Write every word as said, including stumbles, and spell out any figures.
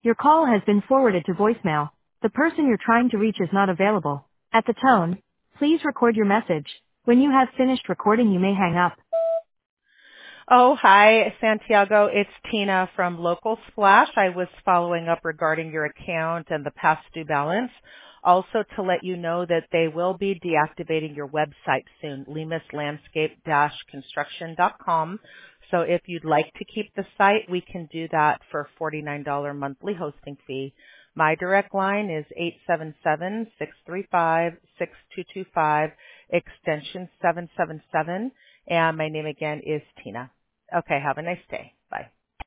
Your call has been forwarded to voicemail. The person you're trying to reach is not available. At the tone, please record your message. When you have finished recording, you may hang up. Oh, hi, Santiago. It's Tina from Local Splash. I was following up regarding your account and the past due balance. Also to let you know that they will be deactivating your website soon, lemus landscape dash construction dot com. So if you'd like to keep the site, we can do that for a forty-nine dollars monthly hosting fee. My direct line is eight seven seven, six three five, six two two five, extension seven seven seven, and my name again is Tina. Okay, have a nice day. Bye.